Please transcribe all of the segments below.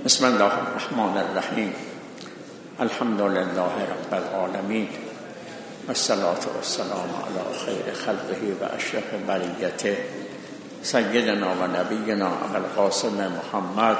بسم الله الرحمن الرحیم. الحمد لله رب العالمین والصلاة والسلام علی خیر خلقه و اشرف بریته سیدنا و نبینا ابوالقاسم محمد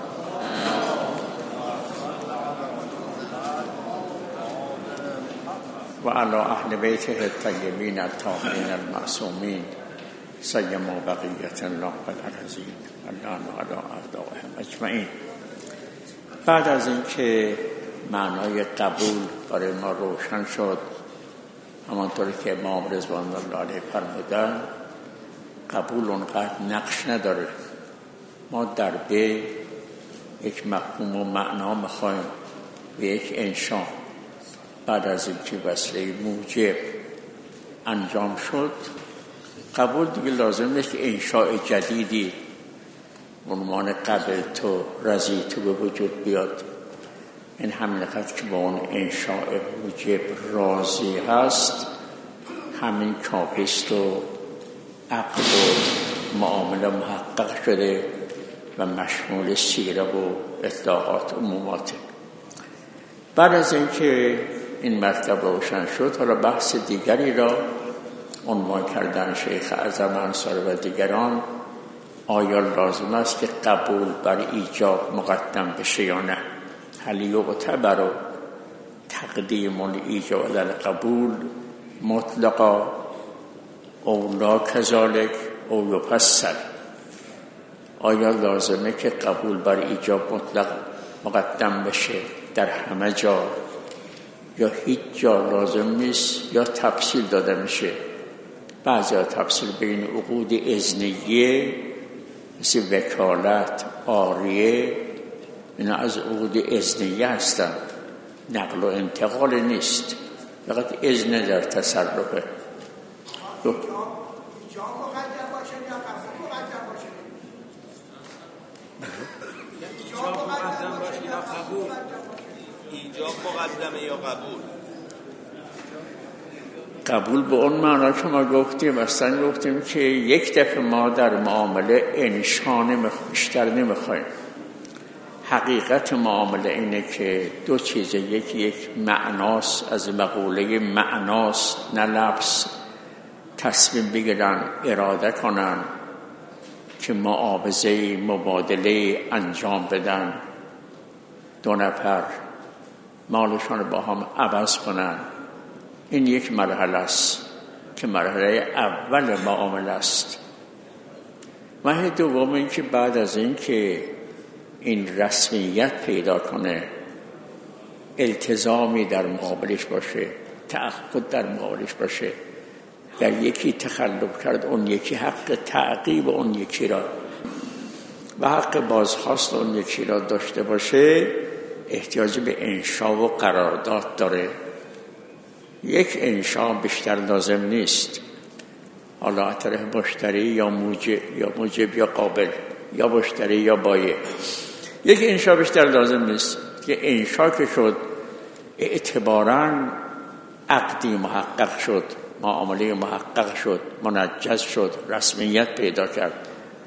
و علی اهل بیته الطیبین الطاهرین المعصومین سیما بقیة الله الارضین اللهم علی اعدائهم اجمعین. بعد از اینکه معنای قبول برای ما روشن شد، همانطوری که امام رضوان الله علیه فرمودن، قبول اونقدر نقش نداره. ما در به یک مفهوم و معنا میخوایم به یک انشا. بعد از اینکه وسیله موجب انجام شد، قبول دیگه لازم نیست که انشاء جدیدی عنوان قبل تو رضی تو به وجود بیاد. این همین قدر که با اون انشاء موجب راضی هست همین کافیست و عقد و معامله محقق شده و مشمول سیره و اطلاعات عموماته. بعد از اینکه این مطلب روشن شد، حالا بحث دیگری را عنوان کردن شیخ اعظم انصاری و دیگران: آیا لازم است که قبول بر ایجاب مقدم بشه یا نه؟ هل یعتبر تقدیم الایجاب علی القبول مطلقا او لا کذالک او یفصل؟ آیا لازمه که قبول بر ایجاب مطلق مقدم بشه در همه جا، یا هیچ جا لازم نیست، یا تفصیل داده میشه؟ بعضی ها تفصیل بین عقود اذنیه مثل وکالت، عاریه، اینا از عقود اذنیه هستن، نقل و انتقال نیست، فقط اذن در تصرفه. ایجاب مقدمه یا قبول؟ قبول به اون معنا که ما گفتیم، اصلا گفتیم که یک دفعه ما در معامله انشا بیشتر نمیخوایم. حقیقت معامله اینه که دو چیزه، یک معناست، از مقوله معناست نه لفظ، تصمیم بگیرن اراده کنن که معاوضه مبادله انجام بدن، دو نفر مالشان با هم عوض کنن. این یک مرحله است که مرحله اول معامله است. مرحله دوم این که بعد از این که این رسمیت پیدا کنه، التزامی در مقابلش باشه، تعهد در مقابلش باشه، در یکی تخلف کرد اون یکی حق تعقیب اون یکی را و حق بازخواست اون یکی را داشته باشه، احتیاج به انشا و قرارداد داره. یک انشا بیشتر لازم نیست، حالا طرف مشتری یا موجب یا قابل یا مشتری یا بایع. یک انشا بیشتر لازم نیست که انشا که شد اعتباراً عقدی محقق شد، معامله محقق شد، منجز شد، رسمیت پیدا کرد.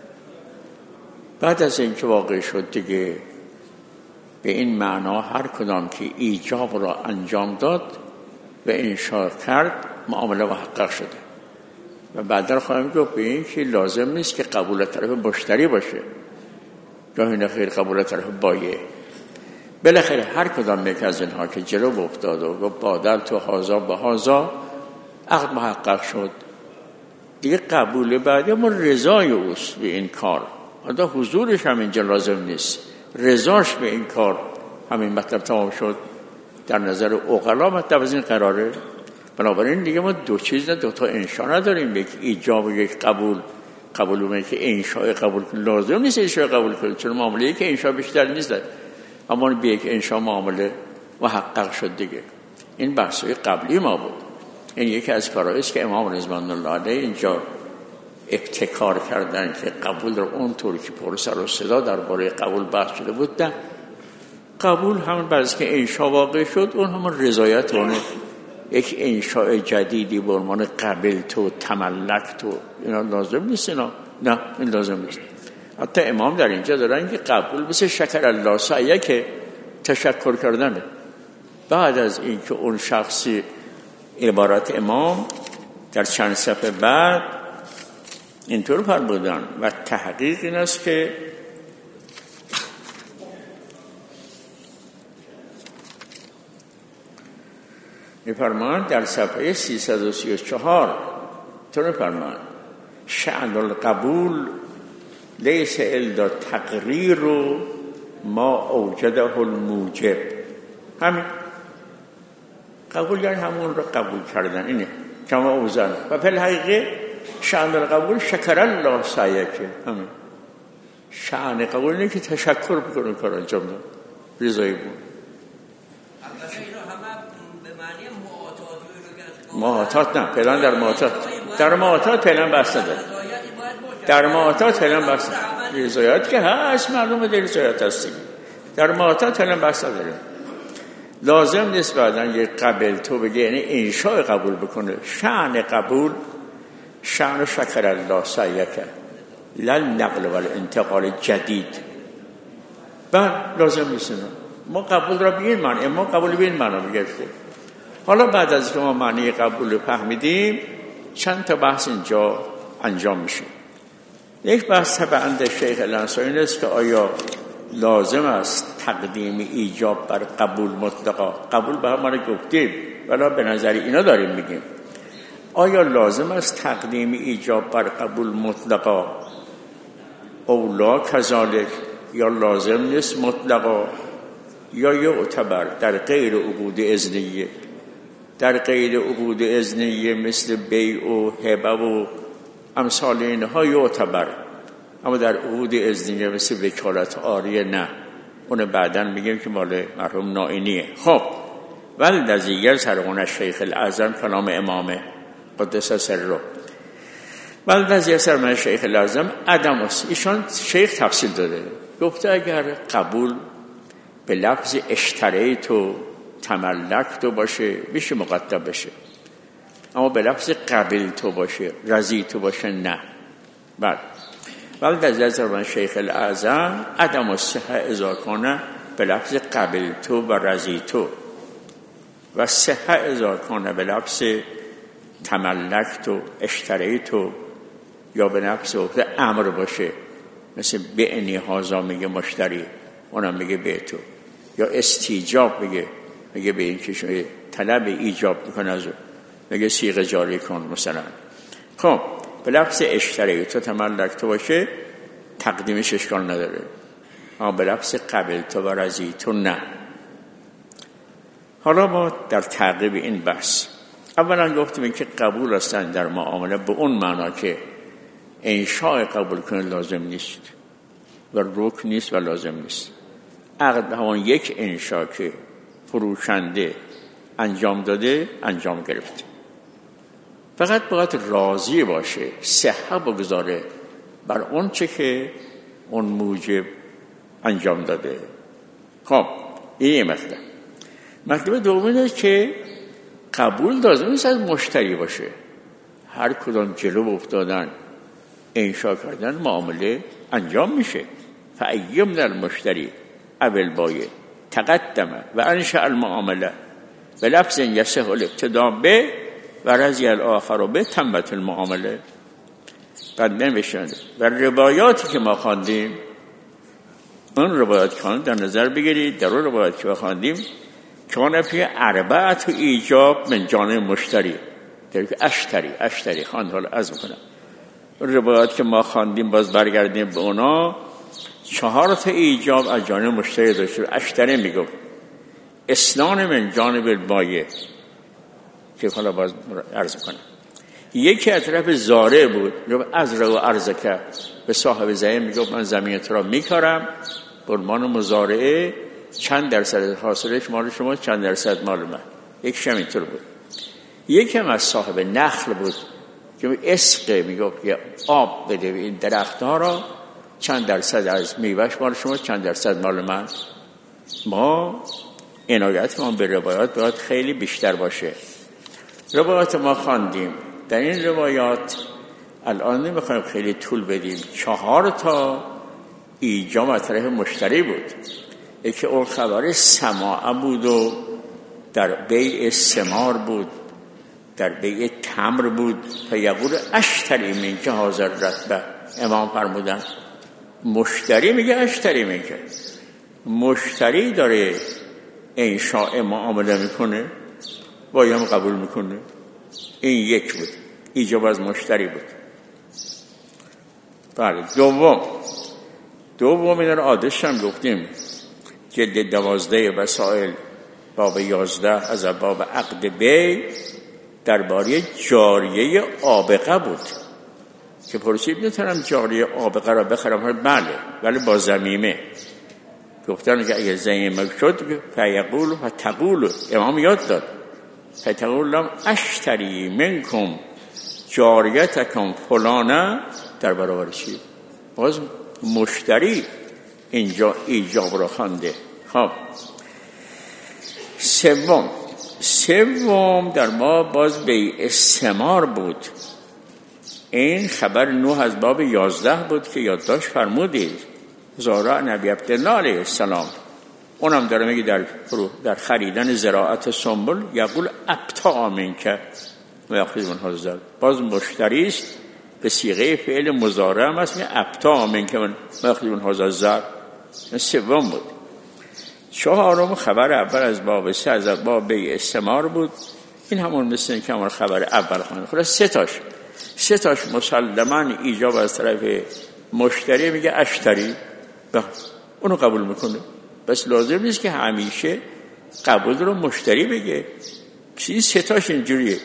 بعد از اینکه واقع شد دیگه به این معنا هر کدام که ایجاب را انجام داد و انشا کرد معامله محقق شده. و بعدا خواهیم گفت به این که لازم نیست که قبول طرف مشتری باشه، گاهی نخیر قبول طرف بایع. بالاخره هر کدام یک از اینها که جلو افتاد و گفت بادل تو هازا به هازا، عقد محقق شد دیگه، قبول بعد اما رضای اوست به این کار. حالا حضورش هم اینجا لازم نیست، رضاش به این کار، همین مطلب تمام شد. در نظر عقلا مطلب از این قراره. بنابراین دیگه ما دو چیز نه، دو تا انشا نداریم، یک ایجاب و یک قبول. قبول اونه که انشاء قبول کنه، لازم نیست انشاء قبول کنه، چون معامله که انشاء بیشتر نیست، اما به یک انشاء معامله محقق شد دیگه. این بحثای قبلی ما بود. این یکی از کارهایی است که امام رضوان الله علیه اینجا ابتکار کردن که قبول رو اونطوری که پر سر و صدا درباره قبول بحث شده بود، نه، قبول همون بعد از که انشاء واقع شد اون همون رضایت اونه. یک انشاء جدیدی به عنوان قبل تو، تملک تو، اینا لازم نیست. اینا نه، این لازم نیست. حتی امام در اینجا دارن که قبول مثل شکر الله سعیه که تشکر کردنه. بعد از اینکه اون شخصی عبارت امام در چند صفحه بعد اینطور فرمودن و تحقیق این است که می‌فرمایند در صفحه 334 طور فرمایند شأن القبول لیس الا تقریر ما اوجده الموجب. همین قبول یعنی همون رو قبول کردن، اینه کما اوزن و فی الحقیقه شأن القبول شکر الله سعیکه. همین شأن قبول اینه که تشکر بکنه کار انجام داد رضایی بود. معاطات نه فعلا در معاطات فعلا بحث نداره. در معاطات فعلا بحث نداره. رضایت که هست معلومه در رضایت هستی. در معاطات فعلا بحث نداره. لازم نیست بعدن یه قبل تو بگه یعنی انشاء قبول بکنه. شأن قبول شأن شکر الله سعیکه لا نقل و انتقال جدید. لازم نیست ما قبول را به این معنی، ما قبول به این معنی میگرفتیم. حالا بعد از که ما معنی قبول رو فهمیدیم چند تا بحث اینجا انجام میشه. یک بحث تبعند شیخ الانصاری است که آیا لازم است تقدیم ایجاب بر قبول مطلقا؟ قبول به همه گفتیم ولی به نظر اینا داریم میگیم آیا لازم است تقدیم ایجاب بر قبول مطلقا اولا کذالک یا لازم نیست مطلقا یا یعتبر در غیر عقود اذنیه؟ در غیر عقود اذنیه مثل بیع و هبه و امثال اینها یعتبر، اما در عقود اذنیه مثل وکالت عاریه نه. اون بعداً میگیم که مال مرحوم نائینیه. خب والذی یظهر شیخ الاعظم کلام امامه قدس سره والذی یظهر شیخ الاعظم عدم است. ایشان شیخ تفصیل داده، گفته اگر قبول به لفظ اشتریت و تملکت باشه میشه مقدم بشه، اما به لفظ قبلت باشه رضیت باشه نه. بله والذی یظهر شیخ الاعظم عدم الصحه اذا کان به لفظ قبلت و رضیت و صحه اذا کان به لفظ تملکت و اشتریت یا به لفظ امر باشه مثل بعنی هازا میگه مشتری اونم میگه بیتو، یا استیجاب میگه به این که طلب ایجاب میکنه از اون میگه صیغه جاری کن مثلا. خب به لفظ اشتریت و تملکت باشه تقدیمش اشکال نداره، اما به لفظ قبلت و رضیت نه. حالا ما در تعقیب این بحث اولا گفتیم که قبول هستن در معامله به اون معنا که انشاء قبول کنه لازم نیست و رکن نیست و لازم نیست. عقد همون یک انشاء که فروشنده انجام داده انجام گرفته، فقط باید راضی باشه صحه بگذاره بر اون چه که اون موجب انجام داده. خب این مطلب دوم اینه که قبول لازم نیست از مشتری باشه. هر کدام جلو افتادن انشاء کردن معامله انجام میشه. فایم در مشتری اول بایه تقدم و انشاء المعامله به لفظ یصح الابتداء به و رضی الاخر به تمت المعامله. بعد نمیشن و روایاتی که ما خواندیم اون روایات کان در نظر بگیرید. در اون روایات که ما خواندیم کان فی اربعه ایجاب من جانب مشتری در که اشتری خواند. حالا عرض میکنم روایات که ما خواندیم باز برگردیم به اونا 4 ایجاب از جانب مشتری داشته. اشتری میگفت اسنان من جانب البایع که حالا باز عرض میکنم. یکی از طرف زاره بود میگفت از رو ارزکه به صاحب زمین میگفت من زمینت را میکارم برمان مزارعه چند درصد حاصلش مال شما چند درصد مال من. یک شمینطور بود. یکی هم از صاحب نخل بود که اسقه میگفت که آب بده به این درخت ها را چند درصد از میوهش مال شما چند درصد مال من. ما عنایت ما به روایات باید خیلی بیشتر باشه. روایات ما خواندیم در این روایات الان نمیخوایم خیلی طول بدیم 4 ایجاب از طرف مشتری بود. یکی اون خبر سماع بود و در بیع ثمار بود، در بیع تمر بود. فیقول اشتری منک حاضر رتبه. امام فرمودن مشتری میگه اشتری منک. مشتری داره انشاء معامله میکنه، بایم قبول میکنه. این یک بود، ایجاب از مشتری بود. بله. دوم این رو آدش هم گفتیم، جلد 12 وسائل باب 11 از باب عقد بی درباره جاریه آبقه بود که پرسید میتونم جاریه آبقه را بخرم؟ بله، ولی با ضمیمه. گفتن که اگه ضمیمه شد فیقول و تقول، امام یاد داد فتقول لهم اشتری منکم جاریتکم فلانه، در برابر چی؟ باز مشتری اینجا ایجاب را خوانده. خب سوم در ما باز بیع ثمار بود. این خبر 9 از باب 11 بود که یادداشت فرمودید. زارع نبی عبدالله علیه السلام اونم داره میگه در خریدن زراعت سنبل یقول ابتاع منک و یاخذ من هذا. باز مشتری است به صیغه فعل مضارع هم است، ابتاع منک و یاخذ من هذا زر. سوم بود. چهارم خبر اول از باب 3 از باب بیع ثمار بود. این همون مثل این که همون خبر اول خواهد. خلاص سه تاش مسلماً ایجاب از طرف مشتری میگه اشتری، اونو قبول میکنه. بس لازم نیست که همیشه قبول رو مشتری بگه. سه تاش اینجوریه.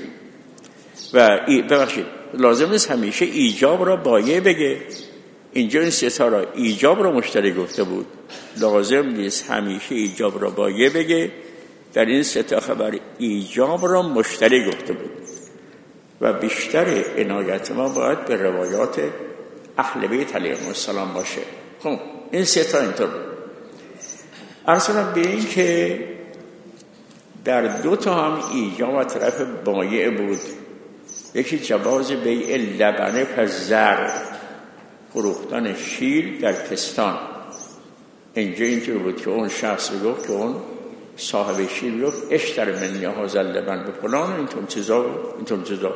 و ببخشید لازم نیست همیشه ایجاب را بایع بگه. اینجا این سه تا را ایجاب را مشتری گفته بود، لازم نیست همیشه ایجاب را بایع بگه. در این سه تا خبر ایجاب را مشتری گفته بود و بیشتر عنایت ما باید به روایات اهل بیت علیهم السلام باشه. خب این سه تا اینطور بود. ارسلم به این که در 2 تا هم ایجاب از طرف بایع بود. یکی جواز بیع لبنه فزر، فروختن شیر در پستان. اینجا اینطور بود که اون شخص گفت که اون صاحب شیر گفت اشتر من هذا اللبن به فلان، اینطور چیزا.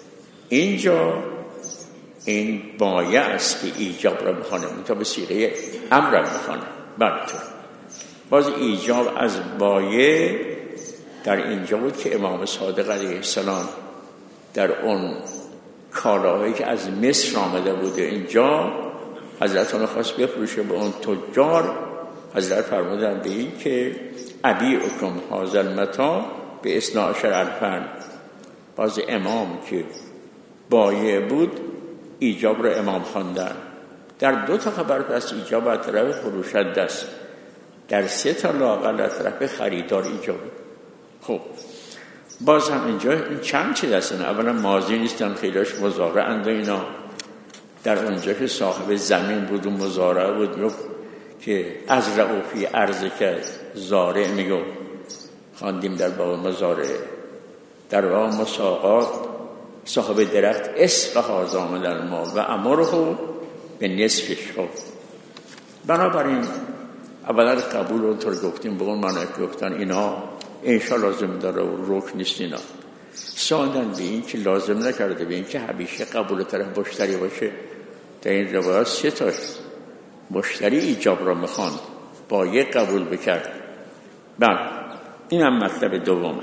اینجا این بایع است که ایجاب را میخوانه، تا به صیغه امر را میخوانه. برطور باز ایجاب از بایع در اینجا بود که امام صادق علیه السلام در اون کالاهایی که از مصر آمده بوده اینجا حضرت اون خواست بفروشه به اون تجار. حضرت فرمودن به این که ابیعکم هذا المتاع به 12,000. باز امام که بایع بود ایجاب را امام خواندن. در 2 تا خبر پس ایجاب از طرف فروشنده است، در 3 تا لااقل از طرف خریدار ایجاب. خب باز هم اینجا این چند چیز هستن. اولا ماضی نیستن، خیلیش مضارع اند. اینا در اونجا که صاحب زمین بود و مضارع بود میگفت که از رعوفی عرضه که زارع میگفت، خواندیم در باب مضارع. در باب مساقات صاحب درخت اسقها زامن الماء و امره به نصفش. خب بنابراین اولا قبول رو طور گفتیم به اون معنی که گفتن اینا انشاء لازم داره و رکن نیست. اینا ساندن به این که لازم نکرده به این که همیشه قبول طرف مشتری باشه. در این روایات 3 تاش مشتری ایجاب را میخواند، بایع قبول بکرد. بله این هم مطلب دومه.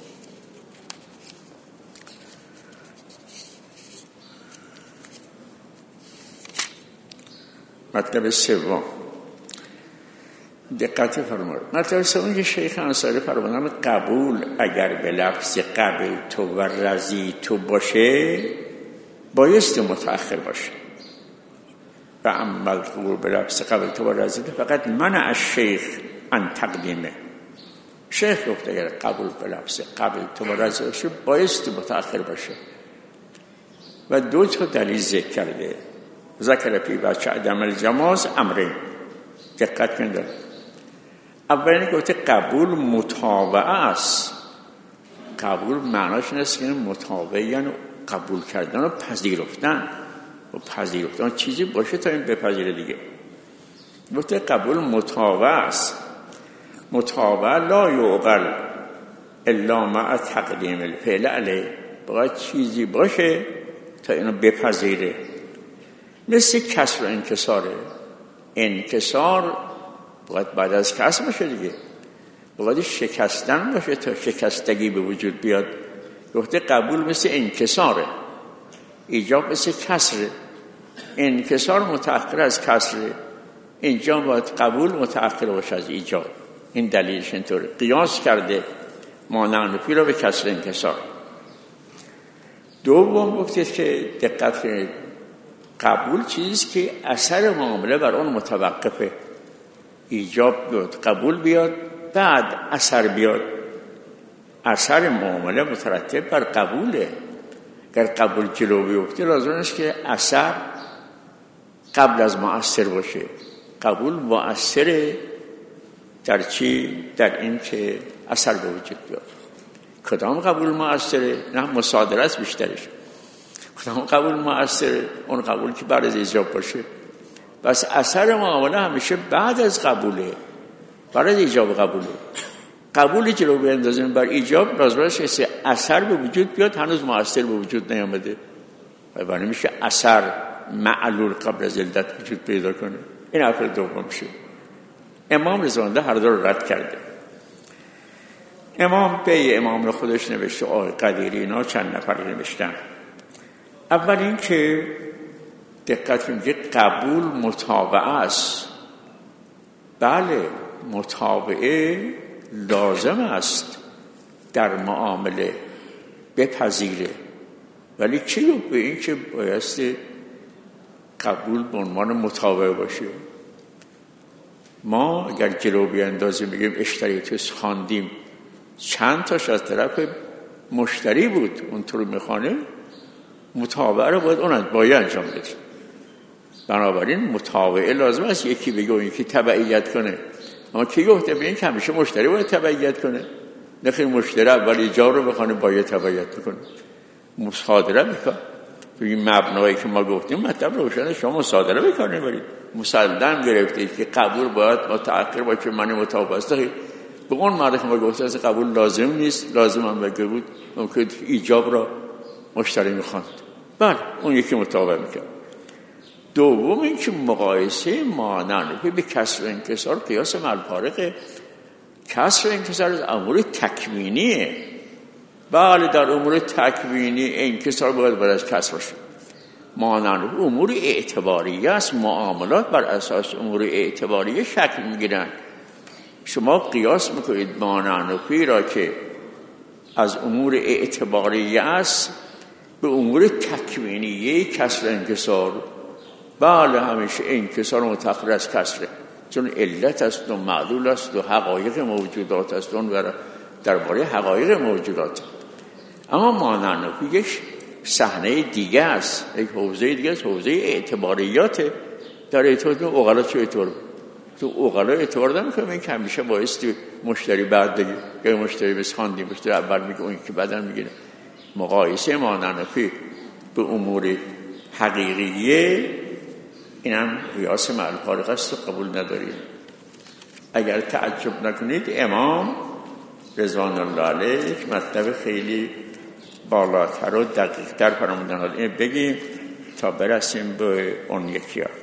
مطلب سوم دقت فرمایید. مطلب سوم که شیخ انصاری فرمودن قبول اگر به لفظ قبل تو و رضی تو باشه بایست متأخر باشه. و اما قبول به لفظ قبل تو و رضی فقط من از شیخ ان تقدیمه. شیخ گفت اگر قبول به لفظ قبل تو و رضی باشه بایست متأخر باشه. و 2 تا دلیل ذکر کرده. ذکر فی بچه عدم الجواز امرین. دقت کنید. اولی گفته قبول متابعه است. قبول معناش نیست که متابعه یعنی قبول کردن و پذیرفتن. و پذیرفتن چیزی باشه تا این بپذیره دیگه. گفته قبول متابع است. متابع لا یعقل الا مع تقدیم الفعل علیه، باید چیزی باشه تا اینو بپذیره. مثل کسر و انکساره. انکسار باید بعد از کسر باشه دیگه، باید شکستن باشه تا شکستگی به وجود بیاد. گفته قبول مثل انکساره، ایجاب مثل کسره. انکسار متأخر از کسره، اینجا باید قبول متأخر باشه از ایجاب. این دلیلش اینطوره. قیاس کرده مانعنفی را به کسر انکسار. دوم گفته که دقت کنید، قبول چیزی که اثر معامله بر اون متوقفه. ایجاب بیاد، قبول بیاد، بعد اثر بیاد. اثر معامله مترتب بر قبوله. اگر قبول جلو بیفته لازم است که اثر قبل از مؤثر باشه. قبول مؤثره در چی؟ در این که اثر به وجود بیاد. کدام قبول مؤثره؟ نه مصادره است بیشترش. کدام قبول مؤثره؟ اون قبول که بعد از ایجاب باشه. بس اثر معامله همیشه بعد از قبوله، بعد از ایجاب قبوله. قبول جلو بیندازیم بر ایجاب لازم است که اثر به وجود بیاد، هنوز مؤثر به وجود نیامده و برای میشه اثر معلول قبل از علت وجود پیدا کنه. این حرف دوم میشه. امام رضوان‌الله هر دو رو رد کرده. امام به امام خودش نوشته، آقای قدیری اینا چند نفر نوشتن. اول این که دقت کنید که قبول متابعه است. بله متابعه لازم است در معامله بپذیره، ولی چی رو به این که بایستی قبول به عنوان متابعه باشه. ما اگر جلو بیاندازیم بگیم اشتریتوس خواندیم، چند تاش از طرف مشتری بود اونطور میخوانه، متابعه رو باید انجام بده. بنابراین متابعه لازم است. یکی بگه و یکی تبعیت کنه. اما کی گفته به این که همیشه مشتری باید تبعیت کنه؟ نخیر، مشتری اول ایجاب رو بخوانه باید تبعیت بکنه. مصادره بکن. تو این مبنایی که ما گفتیم مطلب روشنه، شما مصادره بکنه برید. مسلم گرفتید که قبول باید متأخر باشه، معنی متابعه است. به اون معنی که ما گفتیم از قبول لازم نیست، لازم هم بگه بود ممکن ایجاب را مشتری میخواند. بله اون یکی متابعه میکنه. دوم این که مقایسه مانعنفی به کسر و انکسار قیاس مع الفارقه. کسر و انکسار از امور تکوینیه. بله در امور تکوینی انکسار باید از کسر باشه. مانعنفی امور اعتباریه است. معاملات بر اساس امور اعتباریه شکل میگیرن. شما قیاس میکنید مانعنفی را که از امور اعتباریه است به امور تکوینیه کسر و انکسار. بله همیشه انکسار متأخر از کسره، چون علت است و معلول است و حقایق موجودات است. اون درباره حقایق موجودات. اما مانعنفی یک صحنه دیگه است، یک حوزه دیگه است، حوزه اعتباریاته. در اعتبار اوغلا چه اعتبار؟ تو اوغلا اعتبار نمی‌کنه. این که همیشه بایستی مشتری بعد بگه، یا مشتری بسخاندی مشتری اول میگه اون که بعداً میگه. مقایسه مانعنفی به امور حقیقیه اینم قیاس مع الفارقه است و قبول نداریم. اگر تعجب نکنید امام رضوان الله علیه یک مطلب خیلی بالاتر و دقیق‌تر فرمودن. حالا این بگیم تا برسیم به اون یکی ها.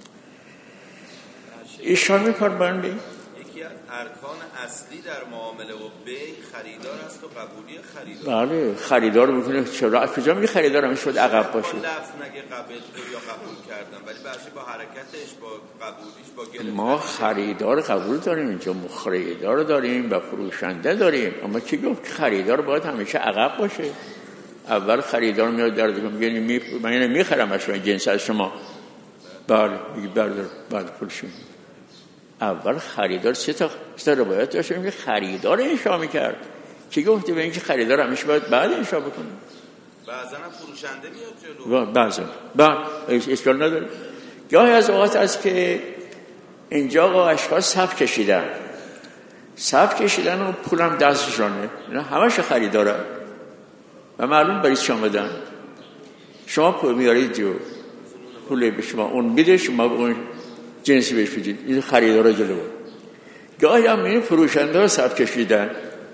ایشان می‌فرمایند یکی از ارکان اصلی در معامله و بیع خریدار است و قبولی خریدار. بله خریدار می‌کنه. چرا از کجا میگه خریدار همیشه باید عقب باشه؟ لفظ نگه قبول یا قبول کردن، ولی بخشی با حرکتش با قبولیش با گرفتن. ما خریدار قبول داریم اینجا، خریدار داریم و فروشنده داریم. اما کی گفت خریدار باید همیشه عقب باشه؟ اول خریدار میاد در دیگه میگه من میخرم از شما جنس از شما. بله میگه بردار بعد پولش. اول خریدار سه تا روایت داشته میگه خریدار انشا میکرد. کی گفته به اینکه خریدار همیشه باید بعد انشا بکنه؟ بعضا هم فروشنده میاد جلو. بعضا اشکال نداره. گاهی از اوقات است که اینجا اشخاص صف کشیدن و پولم دستشانه، همش خریداره و معلوم برای شما بدن. شما پول میارید جو پول به شما اون میده، شما اون جنسی بهش بدید، این خریدارا جلو. گاهی هم این فروشنده ها صف کشیدن،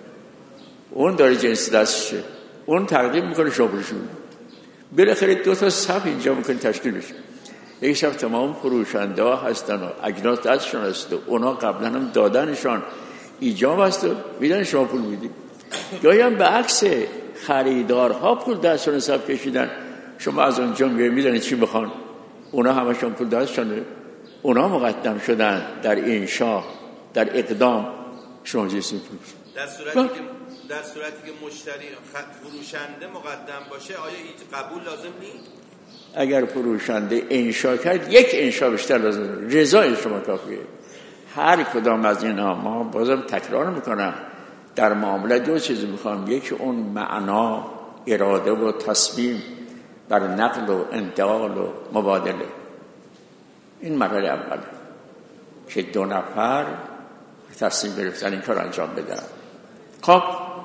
اون داره جنس دستشه، اون تقدیم میکنه شما بروشون، بالاخره 2 تا صف اینجا میکنه تشکیل بشه. یک شب تمام فروشنده ها هستن و اجناس دستشون هست و اونا قبلا هم دادنشان ایجاب هست و میدن شما پول میدید. گاهی هم به عکس خریدارها پول دستشون صف کشیدن، شما از اونجا میدونید چی بخوان، اونا همشون پول دستشونه، اونا مقدم شدن در انشاء، در اقدام، شما جنسی پول. در صورتی که مشتری فروشنده مقدم باشه آیا هیچ قبول لازم نیست؟ اگر فروشنده انشاء کرد، یک انشاء بیشتر لازم نیست، رضای شما کافیه. هر کدام از اینها، ما بازم تکرار میکنم، در معامله 2 چیز میخوام، یکی اون معنا، اراده و تصمیم بر نقل و انتقال و مبادله، این مرحله اوله که 2 نفر تصمیم گرفتن این کار انجام بدن. خب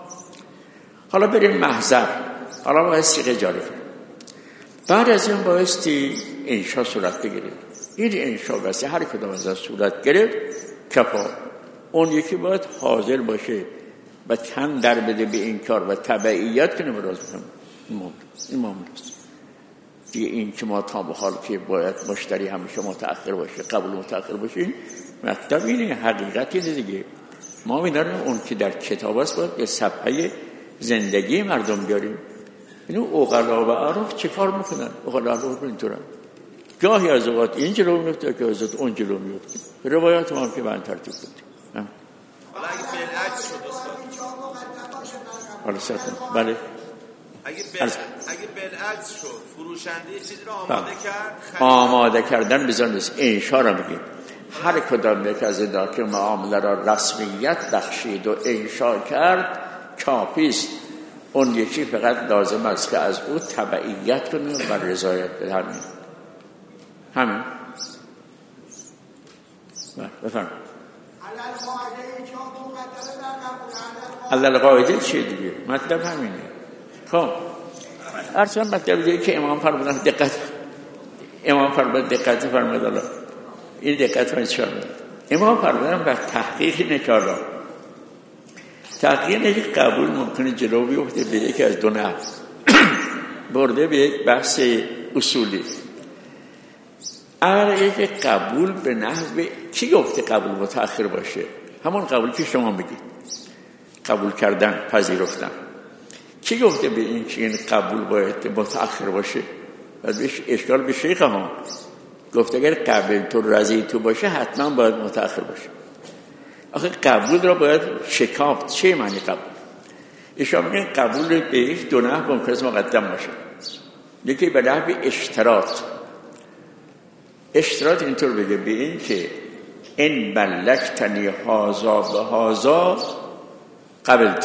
حالا بریم محضر، حالا باید سیغه جاری کنیم. بعد از این بایستی انشاء صورت بگیره. این انشاء بسیار هر کدام از این صورت گرفت کفا، اون یکی باید حاضر باشه و تن در بده به این کار و تبعیت کنه براز بکنه. این معامله است دیگه. این که ما تا به حال که باید مشتری همیشه متأخر باشه، قبول متأخر باشه، این مطلب اینه، حقیقت اینه دیگه. ما می‌دونیم اون که در کتاب است باید به صفحه زندگی مردم بیاریم. اینو عقلا و عرف چه کار میکنن؟ عقلا و عرف اینطورن، گاهی از اوقات این جلو میفته، گاهی از اوقات اون جلو میفته. روایات ما هم که من ترتیب کنیم. حالا اگه بالعکس شد استاد، حالا سرطان بله، اگه بالعکس شد، فروشنده یه چیزی رو آماده کرد، آماده کردن بزن نیست، انشاء را میگیم. هر کدام یک از اینا که معامله را رسمیت بخشید و انشاء کرد کافیست. اون یکی فقط لازم است که از او تبعیت کنه و رضایت بده. همین بفرم. علل قاعده چیه دیگه؟ مطلب همینه. خب ارسان مطلب دیگه که امام فرمودن دقت فرمود. الله این دقت فرمود چرا؟ امام فرمودن بر تحقیق نکالا. تحقیق قبول ممکنه جلو بیفته به یکی از 2 نحو برده به یک بحث اصولی. اول یک قبول به نحو کی گفته قبول متأخر باشه؟ همون قبول که شما میگید، قبول کردن، پذیرفتن. کی گفته به این که این قبول باید متأخر باشه؟ بعد بهش اشکال به شیخ ها گفته اگر قبل تو رضی تو باشه حتما باید متأخر باشه. آخه قبول را باید شکافت. چه معنی قبول؟ ایشان میگن قبول به یک 2 نحو ممکن مقدم باشه. یکی به نحو اشتراط اینطور بگه به این که این ملکتنی هازا به هازا قبل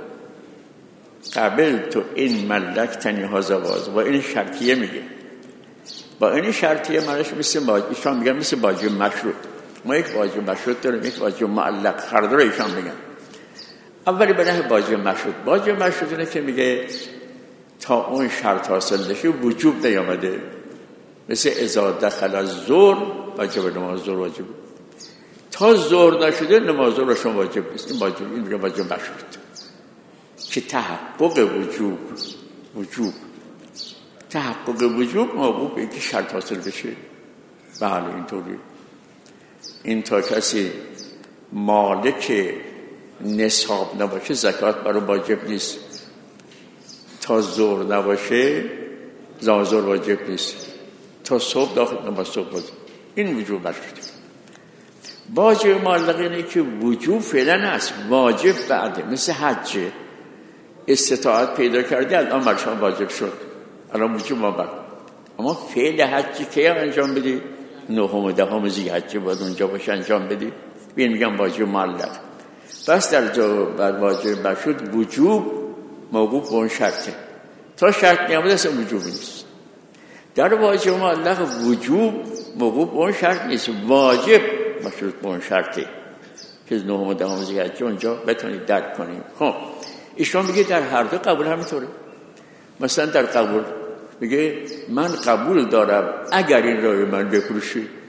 تو این ملکتنی هازا به هازا. با این شرطیه میگه، با این شرطیه معنیش مثل ایشان میگن مثل واجب مشروط. ما یک واجب مشروط داریم، یک واجب معلق. هر دو رو ایشان میگن. اولی به نحو واجب مشروط اینه که میگه تا اون شرط حاصل نشه وجوب نیامده. مثل اذا دخل الظهر واجب نماز ظهر واجب، تا ظهر نشده نماز ظهر شما واجب نیست. این میگه واجب مشروط که تحقق وجوب تحقق وجوب موقوف به اینکه شرط حاصل بشه. بله اینطوری. این تا کسی مالک نصاب نباشه زکات برای واجب نیست، تا ظهر نباشه ظهر واجب نیست، تا صبح داخل نماز صبح واجب. این وجوب مشروطه. واجب معلق اینه که وجوب فعلا است، واجب بعده. مثل حج، استطاعت پیدا کردی الان بر شما واجب شد، الان وجوب ما بر. اما فعل حج که انجام بدی 9 و 10 ذی‌حجه باید اونجا باشه انجام بدی. بین میگم واجب معلق. بس در جا بر واجب بشد وجوب موقوف به اون شرطه. تا شرط نیامده اصلا وجوب نیست. در واجب معلق وجوب موقوف به اون شرط نیست، واجب مشروط به اون شرطه که 9 و 10 ذی‌حجه اونجا بتونید درک کنیم. خب ایشون میگه در هر دو قبول همینطوره. مثلا در قبول میگه من قبول دارم اگر این را من بفروشی،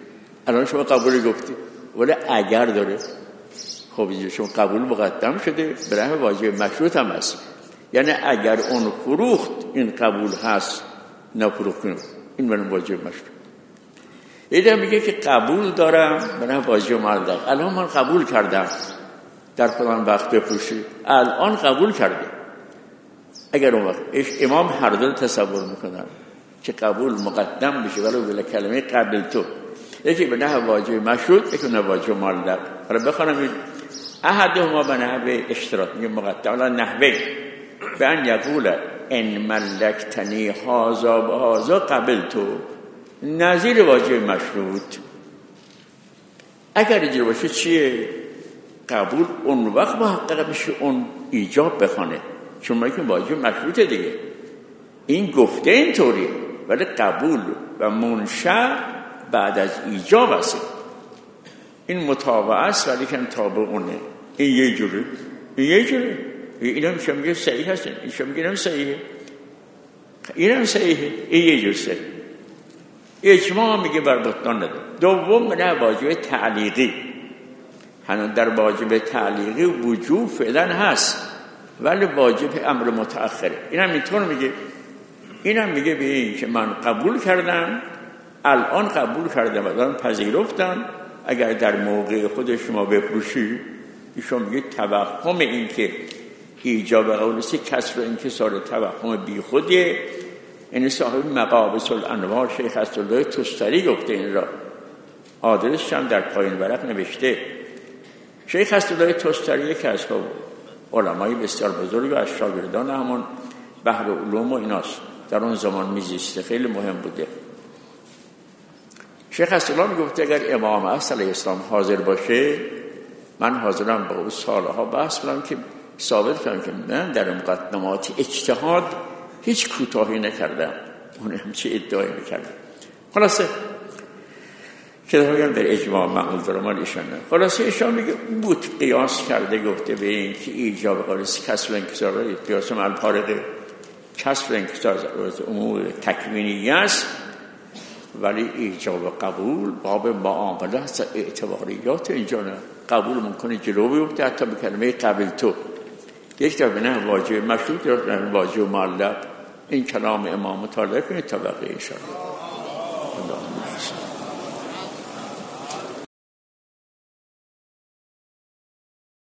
الان شما قبول گفتی، ولی اگر داره خب اینجا شما قبول مقدم شده به رحم واجب مشروط هم هست. یعنی اگر اون فروخت این قبول هست، نفروخت این من واجب مشروط. ایده میگه که قبول دارم به رحم واجب معلق. الان من قبول کردم در فلان وقت بفروشی، الان قبول کرده. اگر اون وقت امام هر دو تصور میکنن که قبول مقدم بشه ولو بلا کلمه قبل تو، یکی به نحو واجب مشروط، یکی به نحو واجب معلق. حالا بخونم این احدهما به نحو اشتراط، میگه مقدم ولا نحوه به ان یقول ان ملکتنی هذا و هذا قبل تو، نظیر واجب مشروط. اگر اینجوری باشه چیه؟ قبول اون وقت محقق میشه اون ایجاب بخونه، چون ما که واجب مشروطه دیگه. این گفته اینطوریه، ولی قبول و منشأ بعد از ایجاب است. این متابعه است ولی که تابع اونه. این یه جوره، این یه جوره. اینا میشه میگه صحیح هست، این میگه اینم صحیحه، اینم صحیحه، این یه جور صحیح. اجماع میگه بر بطلان نداره. دوم نه واجب تعلیقی، هنوز در واجب تعلیقی وجوب فعلا هست ولی واجب امر متأخره. اینم اینطور میگه، اینم میگه به این که من قبول کردم، الان قبول کردم، الان پذیرفتم، اگر در موقع خود شما بفروشی، ایشون میگه توهم این که ایجاب قولسی کسر و انکسار توهم بی خودیه. این صاحب مقابس الانوار شیخ اسدالله تستری گفته این را، آدرسش هم در پایین ورق نوشته. شیخ اسدالله تستری یکی از علمای بسیار بزرگ و از شاگردان همون بحر علوم و ایناست، در اون زمان میزیسته، خیلی مهم بوده. شیخ اسدالله میگفته اگر امام عصر علیه السلام حاضر باشه، من حاضرم با او سالها بحث کنم که ثابت کنم که من در مقدمات اجتهاد هیچ کوتاهی نکردم، اون همچه ادعای میکردم. خلاصه که در اجماع معمول دارم ایشان نه. خلاصه ایشان میگه بود قیاس کرده، گفته به این که ایجاب قولسی کسر و انکسار، قیاس مع الفارقه، کسر و انکسار از امور تکوینی است، ولی ایجاب و قبول باب معامله هست، اعتباریات اینجا نه. قبول ممکنه جلو بیفته حتی به کلمه قبل تو، یک تا به نه واجب مشروط یا نه واجب معلق. این کلام امام مطالعه کنید تا بقیه ایشان.